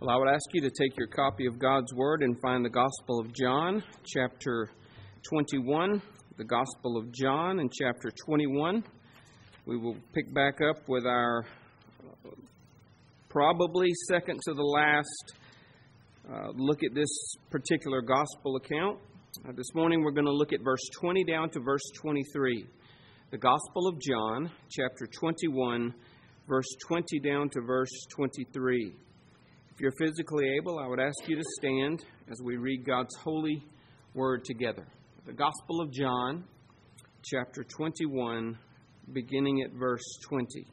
Well, I would ask you to take your copy of God's Word and find the Gospel of John, chapter 21. The Gospel of John in chapter 21. We will pick back up with our probably second to the last look at this particular Gospel account. This morning we're going to look at verse 20 down to verse 23. The Gospel of John, chapter 21, verse 20 down to verse 23. If you're physically able, I would ask you to stand as we read God's holy word together. The Gospel of John, chapter 21, beginning at verse 20.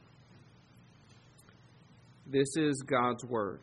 This is God's word.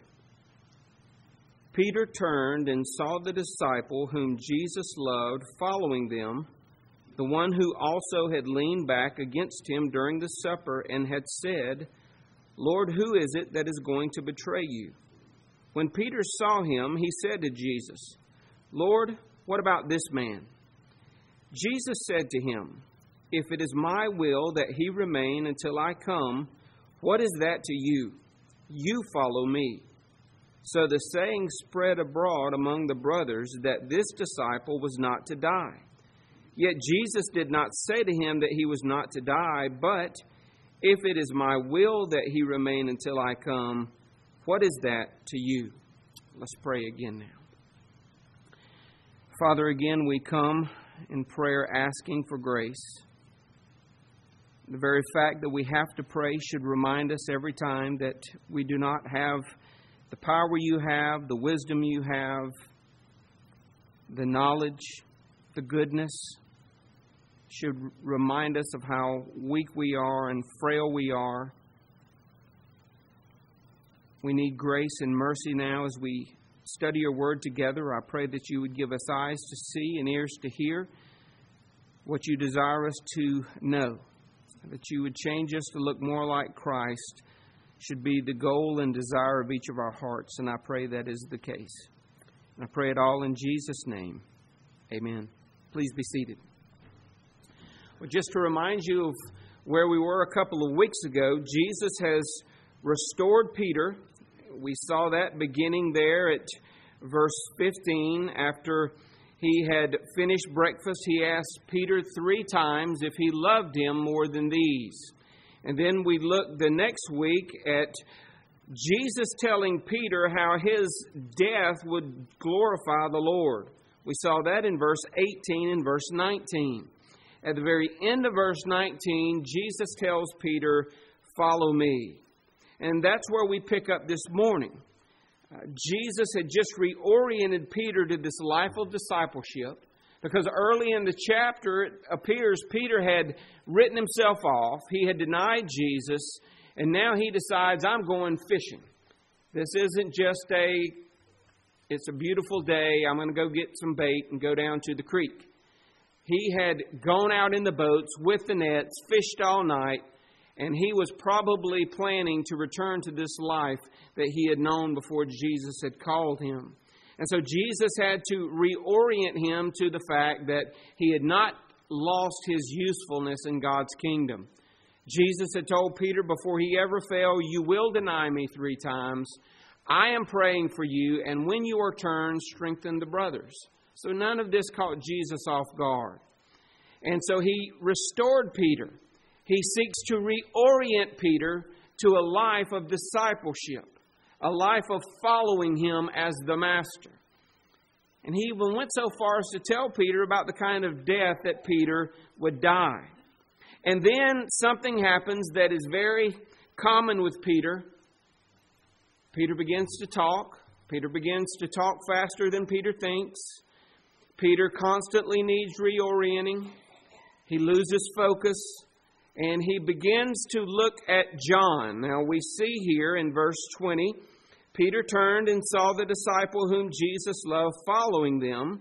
Peter turned and saw the disciple whom Jesus loved following them, the one who also had leaned back against him during the supper and had said, "Lord, who is it that is going to betray you?" When Peter saw him, he said to Jesus, "Lord, what about this man?" Jesus said to him, "If it is my will that he remain until I come, what is that to you? You follow me." So the saying spread abroad among the brothers that this disciple was not to die. Yet Jesus did not say to him that he was not to die, but, "If it is my will that he remain until I come, what is that to you?" Let's pray again now. Father, again we come in prayer asking for grace. The very fact that we have to pray should remind us every time that we do not have the power you have, the wisdom you have, the knowledge, the goodness. Should remind us of how weak we are and frail we are. We need grace and mercy now as we study your word together. I pray that you would give us eyes to see and ears to hear what you desire us to know. That you would change us to look more like Christ should be the goal and desire of each of our hearts. And I pray that is the case. And I pray it all in Jesus' name. Amen. Please be seated. Well, just to remind you of where we were a couple of weeks ago, Jesus has restored Peter. We saw that beginning there at verse 15. After he had finished breakfast, he asked Peter 3 times if he loved him more than these. And then we looked the next week at Jesus telling Peter how his death would glorify the Lord. We saw that in verse 18 and verse 19. At the very end of verse 19, Jesus tells Peter, "Follow me." And that's where we pick up this morning. Jesus had just reoriented Peter to this life of discipleship, because early in the chapter it appears Peter had written himself off. He had denied Jesus, and now he decides, "I'm going fishing. This isn't just it's a beautiful day, I'm going to go get some bait and go down to the creek." He had gone out in the boats with the nets, fished all night, and he was probably planning to return to this life that he had known before Jesus had called him. And so Jesus had to reorient him to the fact that he had not lost his usefulness in God's kingdom. Jesus had told Peter before he ever fell, "You will deny me 3 times. I am praying for you, and when you are turned, strengthen the brothers." So none of this caught Jesus off guard. And so he restored Peter. He seeks to reorient Peter to a life of discipleship, a life of following him as the master. And he even went so far as to tell Peter about the kind of death that Peter would die. And then something happens that is very common with Peter. Peter begins to talk. Peter begins to talk faster than Peter thinks. Peter constantly needs reorienting. He loses focus. And he begins to look at John. Now we see here in verse 20, Peter turned and saw the disciple whom Jesus loved following them.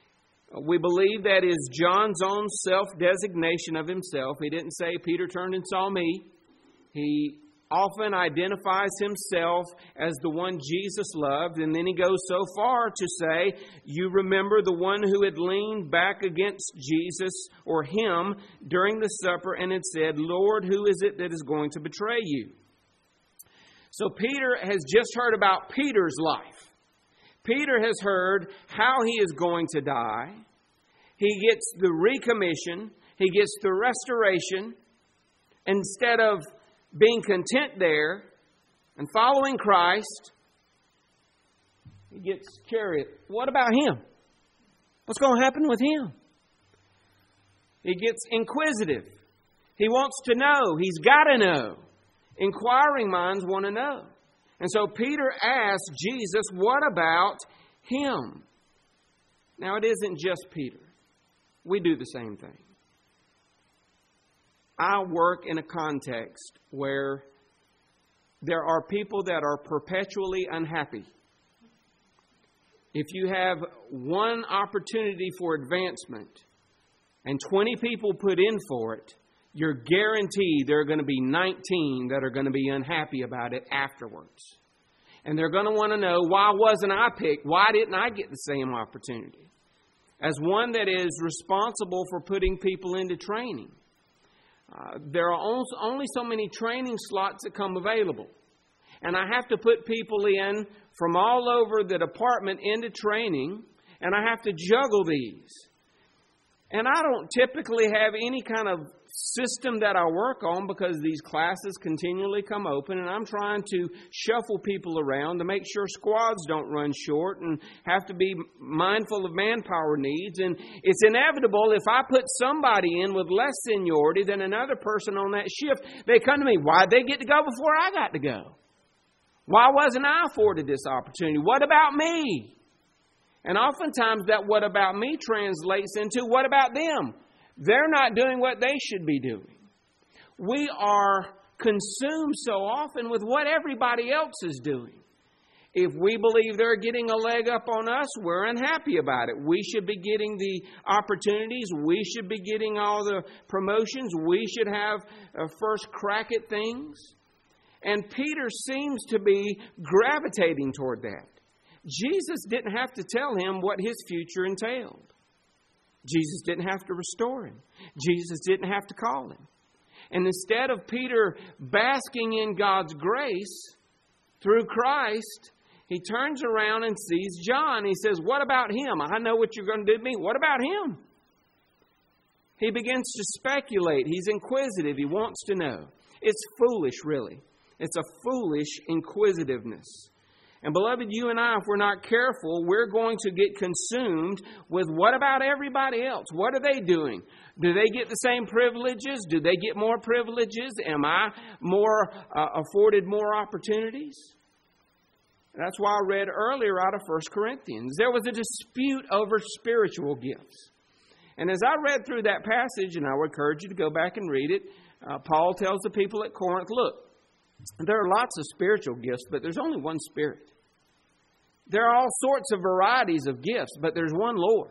We believe that is John's own self-designation of himself. He didn't say, "Peter turned and saw me." He often identifies himself as the one Jesus loved, and then he goes so far to say, "You remember the one who had leaned back against Jesus or him during the supper and had said, 'Lord, who is it that is going to betray you?'" So Peter has just heard about Peter's life. Peter has heard how he is going to die. He gets the recommission. He gets the restoration. Instead of being content there and following Christ, he gets curious. What about him? What's going to happen with him? He gets inquisitive. He wants to know. He's got to know. Inquiring minds want to know. And so Peter asked Jesus, what about him? Now, it isn't just Peter. We do the same thing. I work in a context where there are people that are perpetually unhappy. If you have one opportunity for advancement and 20 people put in for it, you're guaranteed there are going to be 19 that are going to be unhappy about it afterwards. And they're going to want to know, why wasn't I picked? Why didn't I get the same opportunity? As one that is responsible for putting people into training, there are only so many training slots that come available. And I have to put people in from all over the department into training, and I have to juggle these. And I don't typically have any kind of system that I work on because these classes continually come open, and I'm trying to shuffle people around to make sure squads don't run short and have to be mindful of manpower needs. And it's inevitable if I put somebody in with less seniority than another person on that shift, they come to me, why'd they get to go before I got to go? Why wasn't I afforded this opportunity? What about me? And oftentimes that what about me translates into what about them? They're not doing what they should be doing. We are consumed so often with what everybody else is doing. If we believe they're getting a leg up on us, we're unhappy about it. We should be getting the opportunities. We should be getting all the promotions. We should have a first crack at things. And Peter seems to be gravitating toward that. Jesus didn't have to tell him what his future entailed. Jesus didn't have to restore him. Jesus didn't have to call him. And instead of Peter basking in God's grace through Christ, he turns around and sees John. He says, what about him? I know what you're going to do to me. What about him? He begins to speculate. He's inquisitive. He wants to know. It's foolish, really. It's a foolish inquisitiveness. And beloved, you and I, if we're not careful, we're going to get consumed with what about everybody else? What are they doing? Do they get the same privileges? Do they get more privileges? Am I more afforded more opportunities? That's why I read earlier out of 1 Corinthians. There was a dispute over spiritual gifts. And as I read through that passage, and I would encourage you to go back and read it, Paul tells the people at Corinth, look, there are lots of spiritual gifts, but there's only one Spirit. There are all sorts of varieties of gifts, but there's one Lord.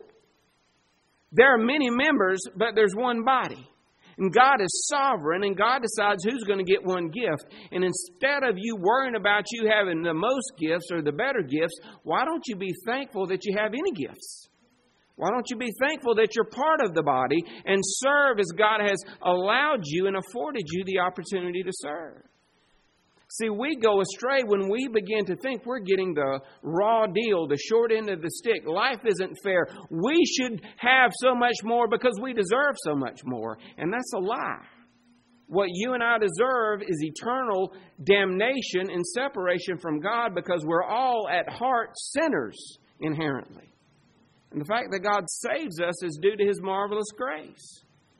There are many members, but there's one body. And God is sovereign, and God decides who's going to get one gift. And instead of you worrying about you having the most gifts or the better gifts, why don't you be thankful that you have any gifts? Why don't you be thankful that you're part of the body and serve as God has allowed you and afforded you the opportunity to serve? See, we go astray when we begin to think we're getting the raw deal, the short end of the stick. Life isn't fair. We should have so much more because we deserve so much more. And that's a lie. What you and I deserve is eternal damnation and separation from God because we're all at heart sinners inherently. And the fact that God saves us is due to His marvelous grace.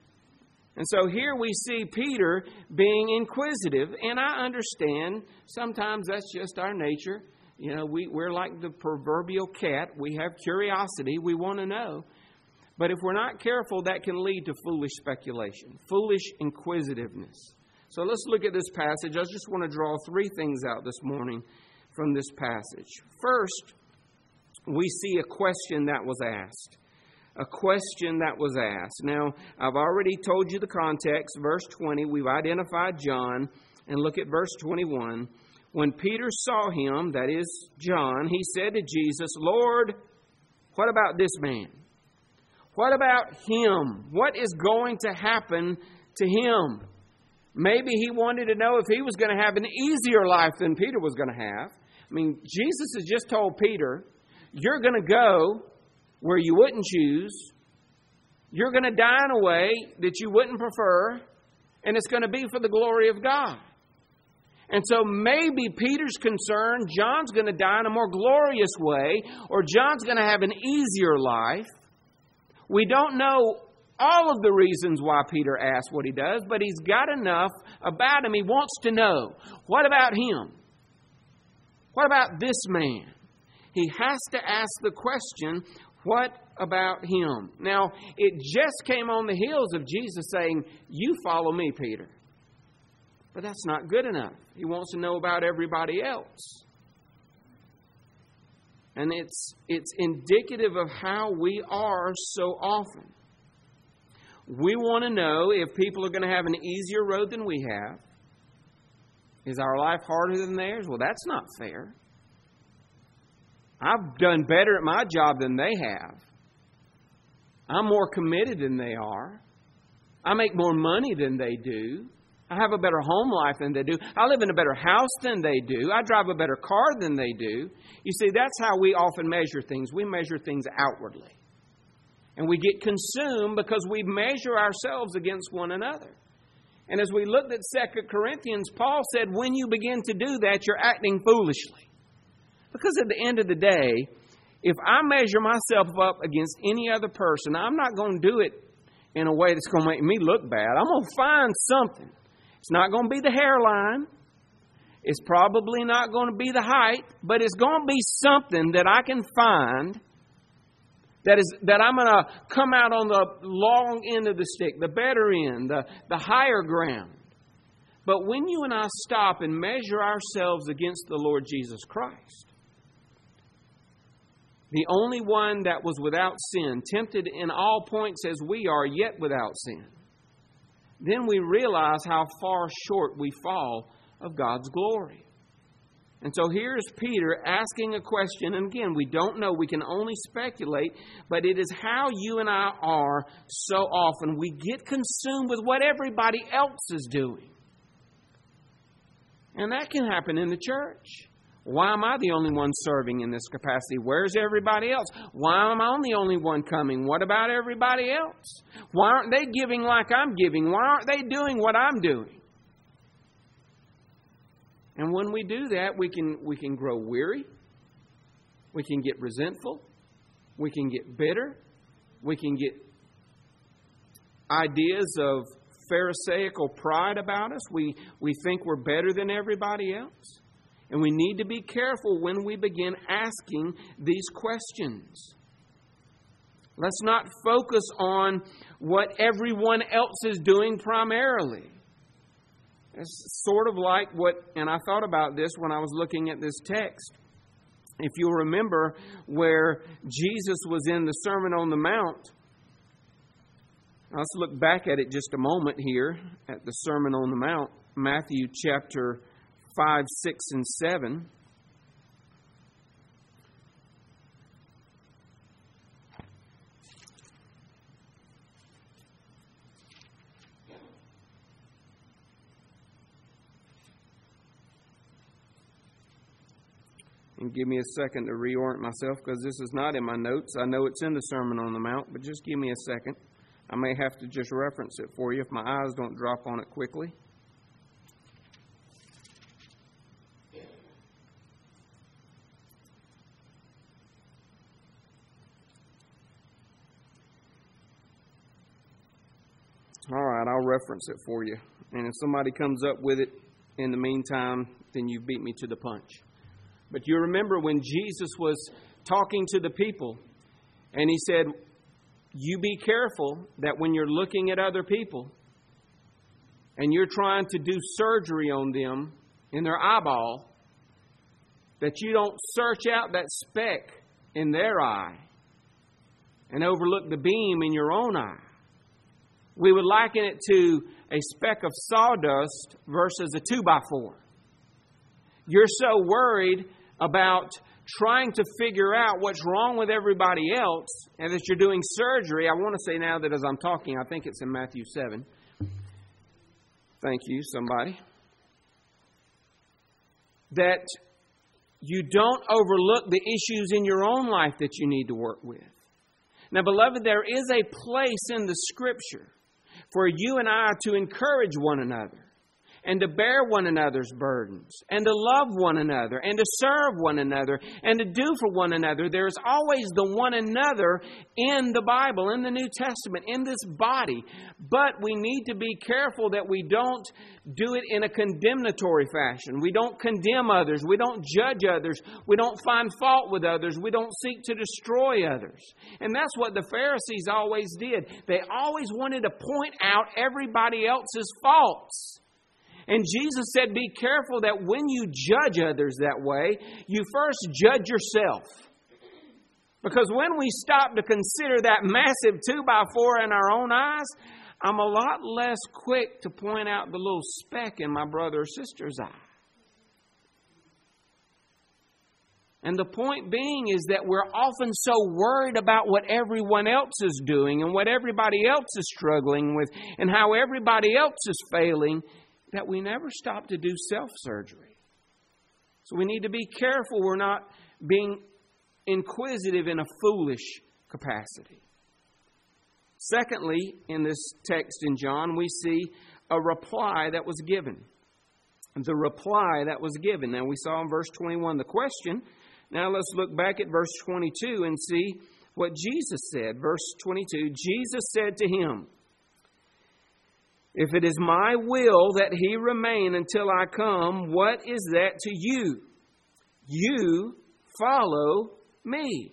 And so here we see Peter being inquisitive, and I understand sometimes that's just our nature. You know, we're like the proverbial cat. We have curiosity. We want to know. But if we're not careful, that can lead to foolish speculation, foolish inquisitiveness. So let's look at this passage. I just want to draw three things out this morning from this passage. First, we see a question that was asked. A question that was asked. Now, I've already told you the context. Verse 20, we've identified John. And look at verse 21. When Peter saw him, that is John, he said to Jesus, Lord, what about this man? What about him? What is going to happen to him? Maybe he wanted to know if he was going to have an easier life than Peter was going to have. I mean, Jesus has just told Peter, you're going to go where you wouldn't choose. You're going to die in a way that you wouldn't prefer. And it's going to be for the glory of God. And so maybe Peter's concerned, John's going to die in a more glorious way, or John's going to have an easier life. We don't know all of the reasons why Peter asks what he does, but he's got enough about him. He wants to know, what about him? What about this man? He has to ask the question, what about him? Now, it just came on the heels of Jesus saying, you follow me, Peter. But that's not good enough. He wants to know about everybody else. And it's indicative of how we are so often. We want to know if people are going to have an easier road than we have. Is our life harder than theirs? Well, that's not fair. I've done better at my job than they have. I'm more committed than they are. I make more money than they do. I have a better home life than they do. I live in a better house than they do. I drive a better car than they do. You see, that's how we often measure things. We measure things outwardly. And we get consumed because we measure ourselves against one another. And as we looked at 2 Corinthians, Paul said, when you begin to do that, you're acting foolishly. Because at the end of the day, if I measure myself up against any other person, I'm not going to do it in a way that's going to make me look bad. I'm going to find something. It's not going to be the hairline. It's probably not going to be the height, but it's going to be something that I can find that I'm going to come out on the long end of the stick, the better end, the higher ground. But when you and I stop and measure ourselves against the Lord Jesus Christ, the only one that was without sin, tempted in all points as we are, yet without sin, then we realize how far short we fall of God's glory. And so here's Peter asking a question. And again, we don't know. We can only speculate. But it is how you and I are so often. We get consumed with what everybody else is doing. And that can happen in the church. Why am I the only one serving in this capacity? Where's everybody else? Why am I the only one coming? What about everybody else? Why aren't they giving like I'm giving? Why aren't they doing what I'm doing? And when we do that, we can grow weary. We can get resentful. We can get bitter. We can get ideas of Pharisaical pride about us. We think we're better than everybody else. And we need to be careful when we begin asking these questions. Let's not focus on what everyone else is doing primarily. It's sort of like what, and I thought about this when I was looking at this text. If you'll remember where Jesus was in the Sermon on the Mount. Let's look back at it just a moment here at the Sermon on the Mount. Matthew chapter 5, 6, and 7. And give me a second to reorient myself because this is not in my notes. I know it's in the Sermon on the Mount, but just give me a second. I may have to just reference it for you if my eyes don't drop on it quickly. All right, I'll reference it for you. And if somebody comes up with it in the meantime, then you've beat me to the punch. But you remember when Jesus was talking to the people, and he said, you be careful that when you're looking at other people and you're trying to do surgery on them in their eyeball, that you don't search out that speck in their eye and overlook the beam in your own eye. We would liken it to a speck of sawdust versus a 2x4. You're so worried about trying to figure out what's wrong with everybody else and that you're doing surgery. I want to say now that as I'm talking, I think it's in Matthew 7. Thank you, somebody. That you don't overlook the issues in your own life that you need to work with. Now, beloved, there is a place in the Scripture for you and I to encourage one another and to bear one another's burdens and to love one another and to serve one another and to do for one another. There's always the one another in the Bible, in the New Testament, in this body. But we need to be careful that we don't do it in a condemnatory fashion. We don't condemn others. We don't judge others. We don't find fault with others. We don't seek to destroy others. And that's what the Pharisees always did. They always wanted to point out everybody else's faults. And Jesus said, be careful that when you judge others that way, you first judge yourself. Because when we stop to consider that massive 2x4 in our own eyes, I'm a lot less quick to point out the little speck in my brother or sister's eye. And the point being is that we're often so worried about what everyone else is doing and what everybody else is struggling with and how everybody else is failing that we never stop to do self-surgery. So we need to be careful we're not being inquisitive in a foolish capacity. Secondly, in this text in John, we see a reply that was given. The reply that was given. Now, we saw in verse 21 the question. Now, let's look back at verse 22 and see what Jesus said. Verse 22, Jesus said to him, if it is my will that he remain until I come, what is that to you? You follow me.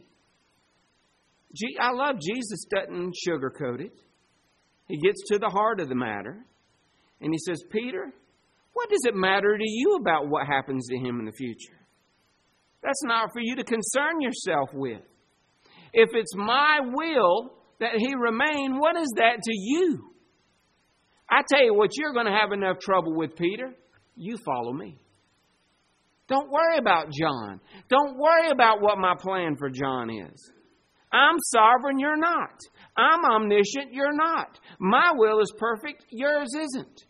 I love Jesus doesn't sugarcoat it. He gets to the heart of the matter. And he says, Peter, what does it matter to you about what happens to him in the future? That's not for you to concern yourself with. If it's my will that he remain, what is that to you? I tell you what you're going to have enough trouble with, Peter. You follow me. Don't worry about John. Don't worry about what my plan for John is. I'm sovereign, you're not. I'm omniscient, you're not. My will is perfect, yours isn't.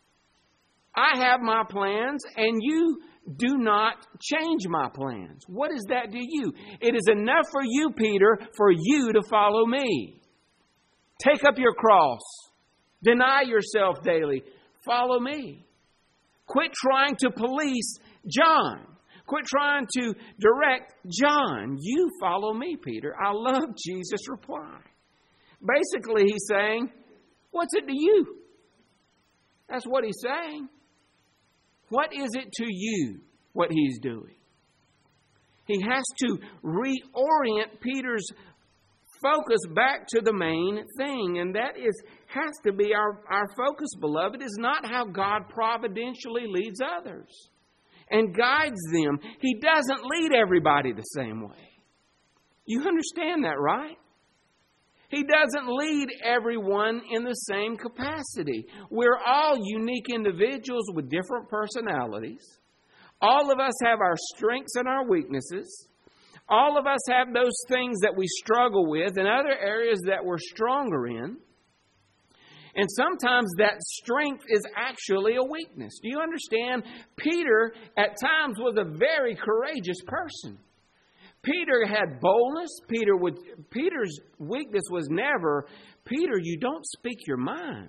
I have my plans, and you do not change my plans. What is that to you? It is enough for you, Peter, for you to follow me. Take up your cross. Deny yourself daily. Follow me. Quit trying to police John. Quit trying to direct John. You follow me, Peter. I love Jesus' reply. Basically, he's saying, what's it to you? That's what he's saying. What is it to you, what he's doing? He has to reorient Peter's focus back to the main thing, and that has to be our focus, beloved, is not how God providentially leads others and guides them. He doesn't lead everybody the same way. You understand that, right? He doesn't lead everyone in the same capacity. We're all unique individuals with different personalities. All of us have our strengths and our weaknesses. All of us have those things that we struggle with and other areas that we're stronger in. And sometimes that strength is actually a weakness. Do you understand? Peter at times was a very courageous person. Peter had boldness. Peter's weakness was never, Peter, you don't speak your mind.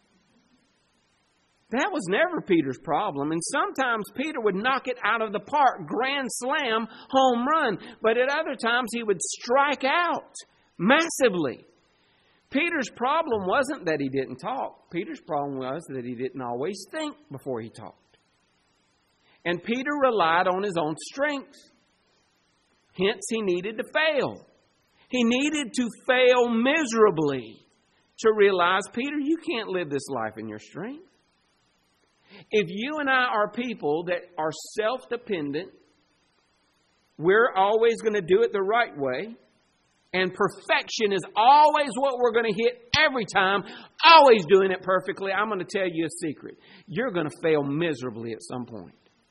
That was never Peter's problem. And sometimes Peter would knock it out of the park, grand slam, home run. But at other times he would strike out massively. Peter's problem wasn't that he didn't talk. Peter's problem was that he didn't always think before he talked. And Peter relied on his own strength. Hence, he needed to fail. He needed to fail miserably to realize, Peter, you can't live this life in your strength. If you and I are people that are self-dependent, we're always going to do it the right way. And perfection is always what we're going to hit every time, always doing it perfectly. I'm going to tell you a secret. You're going to fail miserably at some point.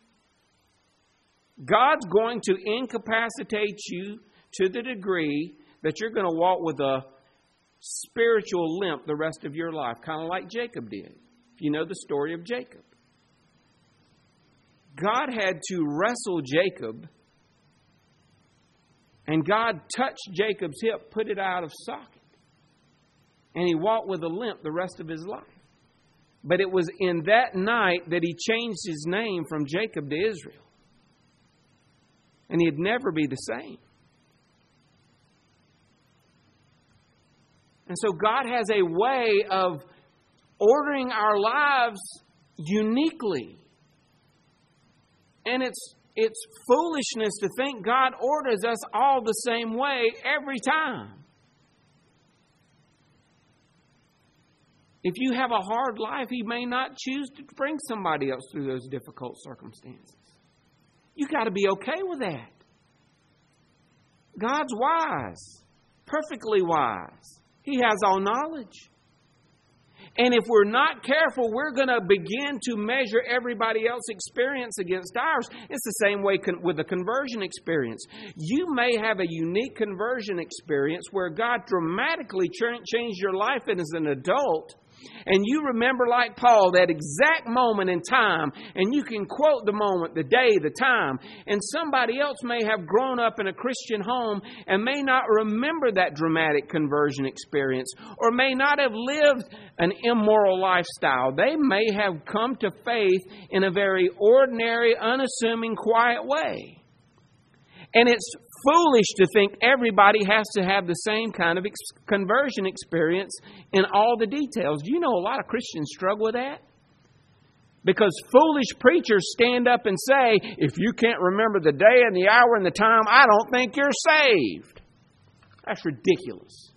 God's going to incapacitate you to the degree that you're going to walk with a spiritual limp the rest of your life, kind of like Jacob did. If you know the story of Jacob. God had to wrestle Jacob, and God touched Jacob's hip, put it out of socket, and he walked with a limp the rest of his life. But it was in that night that he changed his name from Jacob to Israel. And he'd never be the same. And so God has a way of ordering our lives uniquely. And it's foolishness to think God orders us all the same way every time. If you have a hard life, He may not choose to bring somebody else through those difficult circumstances. You got to be okay with that. God's wise, perfectly wise. He has all knowledge. And if we're not careful, we're going to begin to measure everybody else's experience against ours. It's the same way with the conversion experience. You may have a unique conversion experience where God dramatically changed your life as an adult. And you remember, like Paul, that exact moment in time, and you can quote the moment, the day, the time. And somebody else may have grown up in a Christian home and may not remember that dramatic conversion experience, or may not have lived an immoral lifestyle. They may have come to faith in a very ordinary, unassuming, quiet way. And it's foolish to think everybody has to have the same kind of conversion experience in all the details. Do you know a lot of Christians struggle with that? Because foolish preachers stand up and say, if you can't remember the day and the hour and the time, I don't think you're saved. That's ridiculous.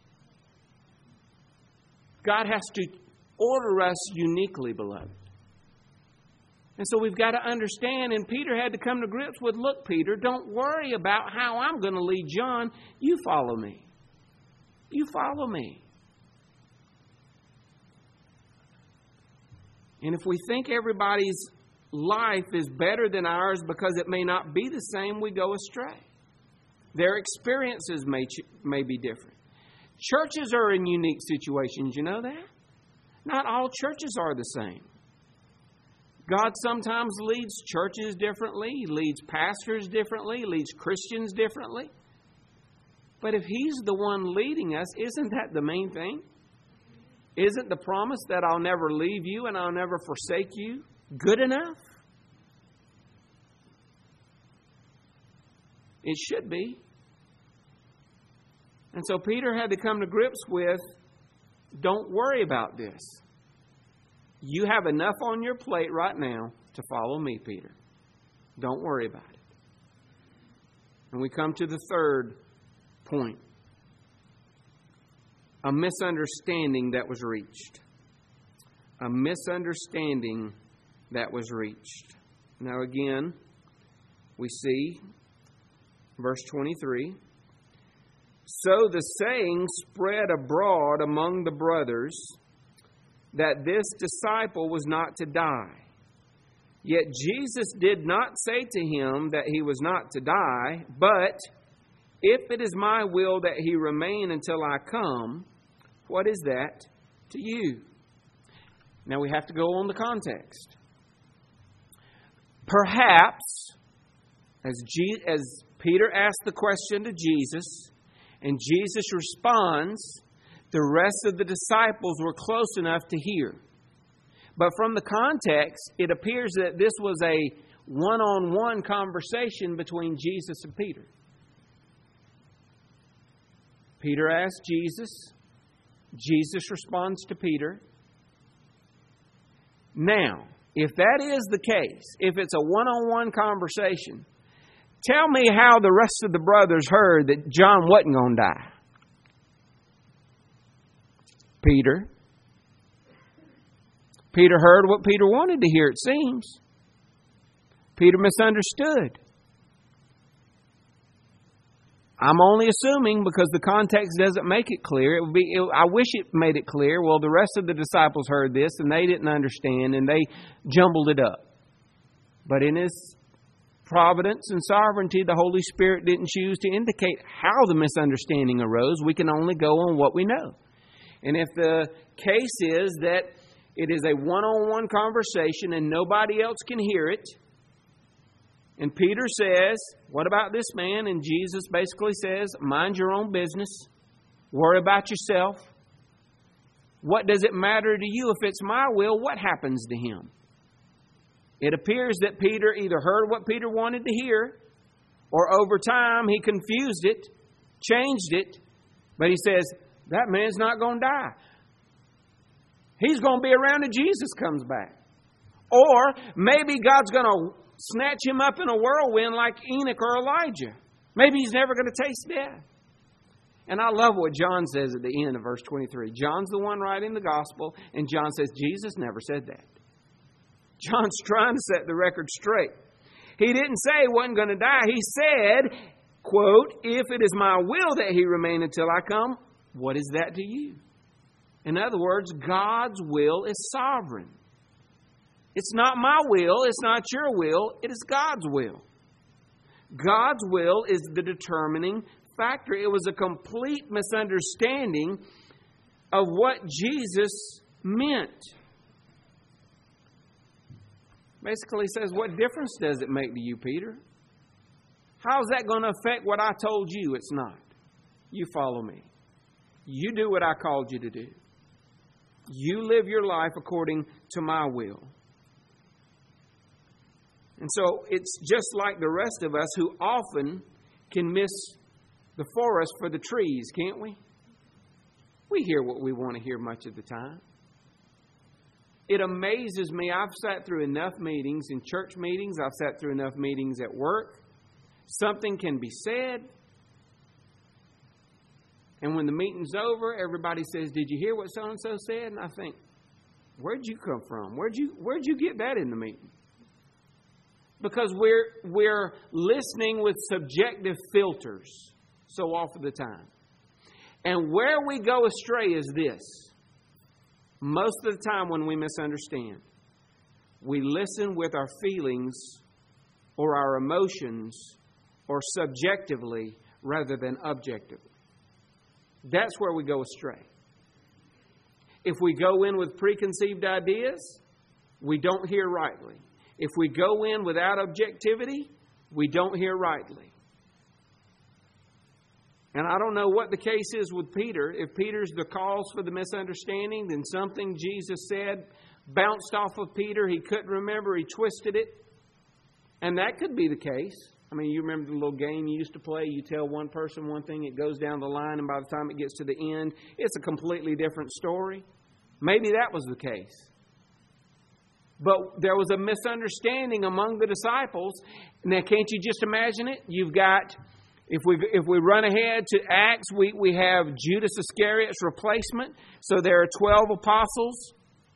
God has to order us uniquely, beloved. And so we've got to understand, and Peter had to come to grips with, look, Peter, don't worry about how I'm going to lead John. You follow me. You follow me. And if we think everybody's life is better than ours because it may not be the same, we go astray. Their experiences may be different. Churches are in unique situations. You know that? Not all churches are the same. God sometimes leads churches differently. He leads pastors differently. He leads Christians differently. But if He's the one leading us, isn't that the main thing? Isn't the promise that I'll never leave you and I'll never forsake you good enough? It should be. And so Peter had to come to grips with, don't worry about this. You have enough on your plate right now to follow me, Peter. Don't worry about it. And we come to the third point. A misunderstanding that was reached. A misunderstanding that was reached. Now again, we see verse 23. So the saying spread abroad among the brothers that this disciple was not to die. Yet Jesus did not say to him that he was not to die, but if it is my will that he remain until I come, what is that to you? Now we have to go on the context. Perhaps, as Peter asked the question to Jesus, and Jesus responds, the rest of the disciples were close enough to hear. But from the context, it appears that this was a one-on-one conversation between Jesus and Peter. Peter asked Jesus. Jesus responds to Peter. Now, if that is the case, if it's a one-on-one conversation, tell me how the rest of the brothers heard that John wasn't going to die. Peter heard what Peter wanted to hear, it seems. Peter misunderstood. I'm only assuming because the context doesn't make it clear. I wish it made it clear. Well, the rest of the disciples heard this and they didn't understand and they jumbled it up. But in His providence and sovereignty, the Holy Spirit didn't choose to indicate how the misunderstanding arose. We can only go on what we know. And if the case is that It is a one-on-one conversation and nobody else can hear it. And Peter says, what about this man? And Jesus basically says, mind your own business. Worry about yourself. What does it matter to you if it's my will? What happens to him? It appears that Peter either heard what Peter wanted to hear, or over time he confused it, changed it, but he says, that man's not going to die. He's going to be around till Jesus comes back. Or maybe God's going to snatch him up in a whirlwind like Enoch or Elijah. Maybe he's never going to taste death. And I love what John says at the end of verse 23. John's the one writing the gospel, and John says, Jesus never said that. John's trying to set the record straight. He didn't say he wasn't going to die. He said, quote, if it is my will that he remain until I come, what is that to you? In other words, God's will is sovereign. It's not my will. It's not your will. It is God's will. God's will is the determining factor. It was a complete misunderstanding of what Jesus meant. Basically says, what difference does it make to you, Peter? How's that going to affect what I told you? It's not. You follow me. You do what I called you to do. You live your life according to my will. And so it's just like the rest of us who often can miss the forest for the trees, can't we? We hear what we want to hear much of the time. It amazes me. I've sat through enough meetings, in church meetings. I've sat through enough meetings at work. Something can be said. And when the meeting's over, everybody says, did you hear what so-and-so said? And I think, where'd you come from? Where'd you get that in the meeting? Because we're listening with subjective filters so often the time. And where we go astray is this. Most of the time when we misunderstand, we listen with our feelings or our emotions or subjectively rather than objectively. That's where we go astray. If we go in with preconceived ideas, we don't hear rightly. If we go in without objectivity, we don't hear rightly. And I don't know what the case is with Peter. If Peter's the cause for the misunderstanding, then something Jesus said bounced off of Peter. He couldn't remember. He twisted it. And that could be the case. I mean, you remember the little game you used to play? You tell one person one thing, it goes down the line, and by the time it gets to the end, it's a completely different story. Maybe that was the case. But there was a misunderstanding among the disciples. Now, can't you just imagine it? You've got, if we run ahead to Acts, we have Judas Iscariot's replacement. So there are 12 apostles.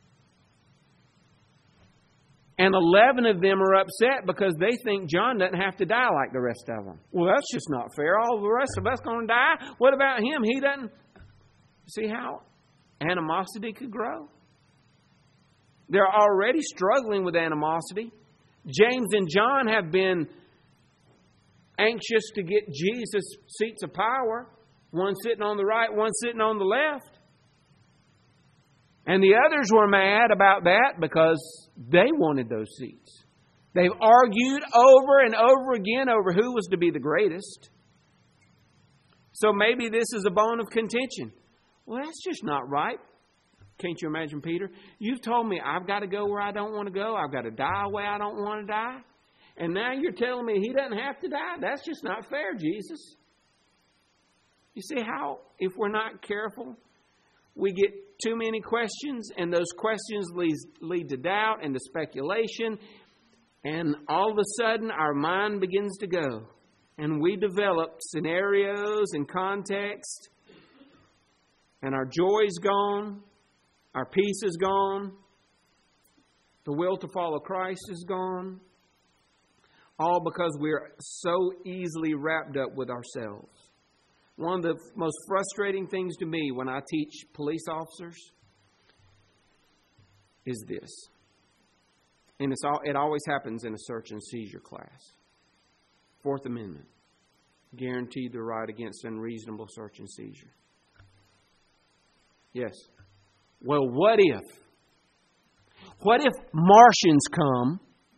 And 11 of them are upset because they think John doesn't have to die like the rest of them. Well, that's just not fair. All the rest of us going to die? What about him? He doesn't. See how animosity could grow? They're already struggling with animosity. James and John have been anxious to get Jesus seats of power. One sitting on the right, one sitting on the left. And the others were mad about that because they wanted those seats. They've argued over and over again over who was to be the greatest. So maybe this is a bone of contention. Well, that's just not right. Can't you imagine, Peter? You've told me I've got to go where I don't want to go. I've got to die the way I don't want to die. And now you're telling me he doesn't have to die? That's just not fair, Jesus. You see how, if we're not careful, we get too many questions, and those questions lead to doubt and to speculation. And all of a sudden, our mind begins to go. And we develop scenarios and context. And our joy's gone. Our peace is gone. The will to follow Christ is gone. All because we're so easily wrapped up with ourselves. One of the most frustrating things to me when I teach police officers is this. And it always happens in a search and seizure class. Fourth Amendment. Guaranteed the right against unreasonable search and seizure. Yes. Well, what if? What if Martians come,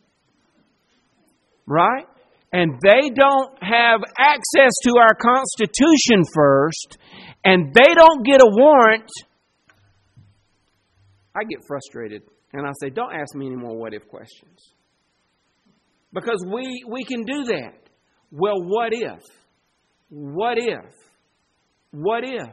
right? And they don't have access to our Constitution first, and they don't get a warrant? I get frustrated, and I say, don't ask me any more what-if questions. Because we can do that. Well, what if? What if? What if?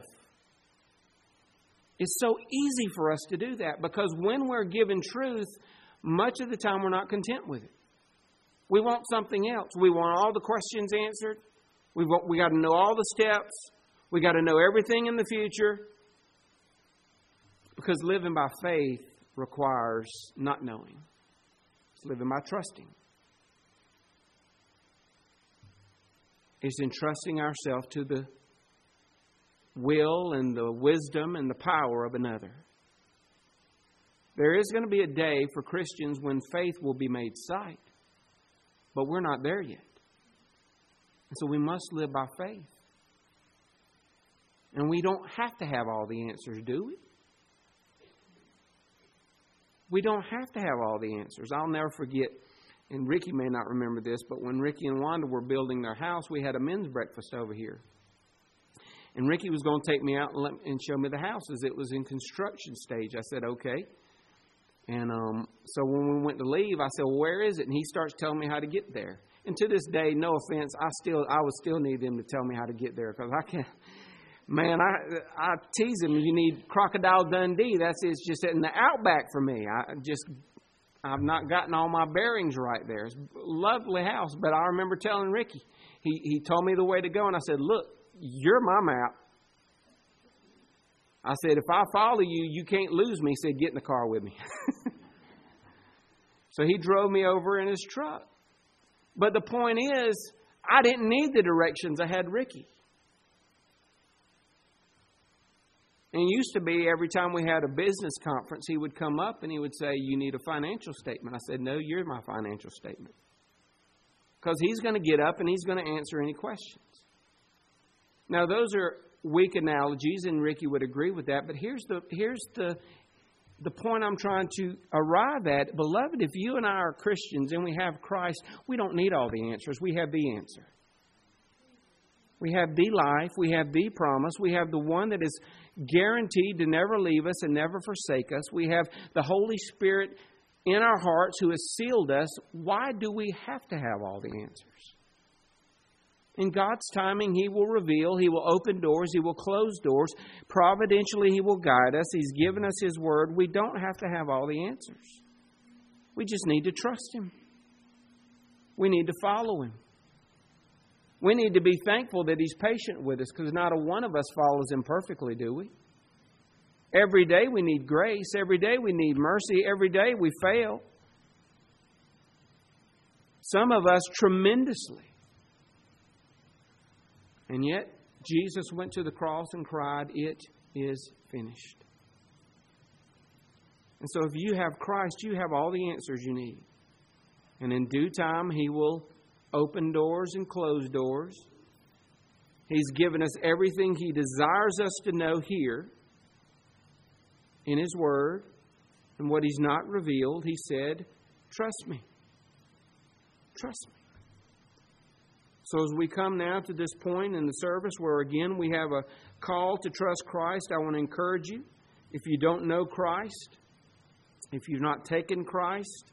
It's so easy for us to do that because when we're given truth, much of the time we're not content with it. We want something else. We want all the questions answered. We got to know all the steps. We got to know everything in the future. Because living by faith requires not knowing. It's living by trusting. It's entrusting ourselves to the will and the wisdom and the power of another. There is going to be a day for Christians when faith will be made sight. But we're not there yet. And so we must live by faith. And we don't have to have all the answers, do we? We don't have to have all the answers. I'll never forget, and Ricky may not remember this, but when Ricky and Wanda were building their house, we had a men's breakfast over here. And Ricky was going to take me out and show me the house as it was in construction stage. I said, okay. And so when we went to leave, I said, well, where is it? And he starts telling me how to get there. And to this day, no offense, I would still need him to tell me how to get there because I can't. Man, I tease him. You need Crocodile Dundee. It's just in the outback for me. I've not gotten all my bearings right there. It's a lovely house, but I remember telling Ricky. He told me the way to go, and I said, look, you're my map. I said, if I follow you, you can't lose me. He said, get in the car with me. So he drove me over in his truck. But the point is, I didn't need the directions. I had Ricky. And it used to be every time we had a business conference, he would come up and he would say, you need a financial statement. I said, no, you're my financial statement. Because he's going to get up and he's going to answer any questions. Now, those are weak analogies, and Ricky would agree with that. But here's the point I'm trying to arrive at. Beloved, if you and I are Christians and we have Christ, we don't need all the answers. We have the answer. We have the life. We have the promise. We have the one that is guaranteed to never leave us and never forsake us. We have the Holy Spirit in our hearts who has sealed us. Why do we have to have all the answers? In God's timing, He will reveal. He will open doors. He will close doors. Providentially, He will guide us. He's given us His Word. We don't have to have all the answers. We just need to trust Him. We need to follow Him. We need to be thankful that He's patient with us because not a one of us follows Him perfectly, do we? Every day we need grace. Every day we need mercy. Every day we fail. Some of us tremendously. And yet, Jesus went to the cross and cried, "It is finished." And so if you have Christ, you have all the answers you need. And in due time, He will open doors and close doors. He's given us everything He desires us to know here in His Word. And what He's not revealed, He said, trust me. Trust me. So as we come now to this point in the service where again we have a call to trust Christ, I want to encourage you. If you don't know Christ, if you've not taken Christ,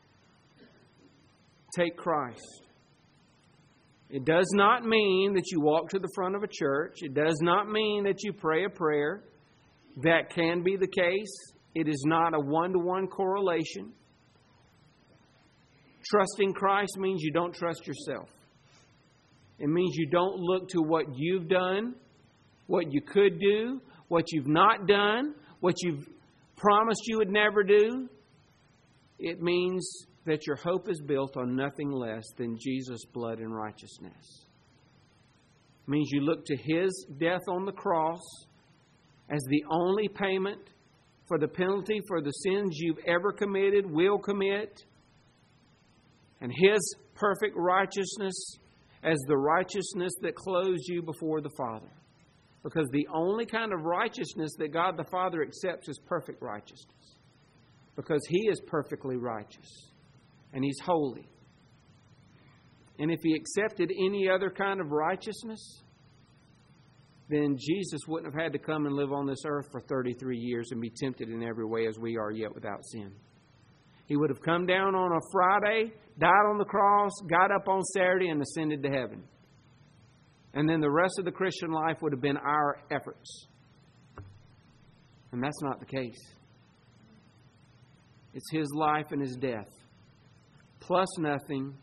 take Christ. It does not mean that you walk to the front of a church. It does not mean that you pray a prayer. That can be the case. It is not a one-to-one correlation. Trusting Christ means you don't trust yourself. It means you don't look to what you've done, what you could do, what you've not done, what you've promised you would never do. It means that your hope is built on nothing less than Jesus' blood and righteousness. It means you look to His death on the cross as the only payment for the penalty for the sins you've ever committed, will commit, and His perfect righteousness as the righteousness that clothes you before the Father. Because the only kind of righteousness that God the Father accepts is perfect righteousness. because He is perfectly righteous and He's holy. And if He accepted any other kind of righteousness, then Jesus wouldn't have had to come and live on this earth for 33 years and be tempted in every way as we are, yet without sin. He would have come down on a Friday, died on the cross, got up on Saturday, and ascended to heaven. And then the rest of the Christian life would have been our efforts. And that's not the case. It's His life and His death, plus nothing,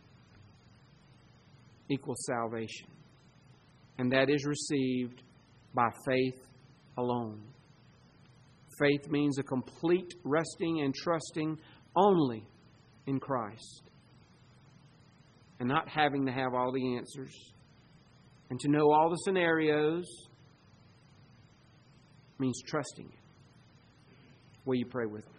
equals salvation. And that is received by faith alone. Faith means a complete resting and trusting only in Christ. And not having to have all the answers and to know all the scenarios means trusting it. Will you pray with me?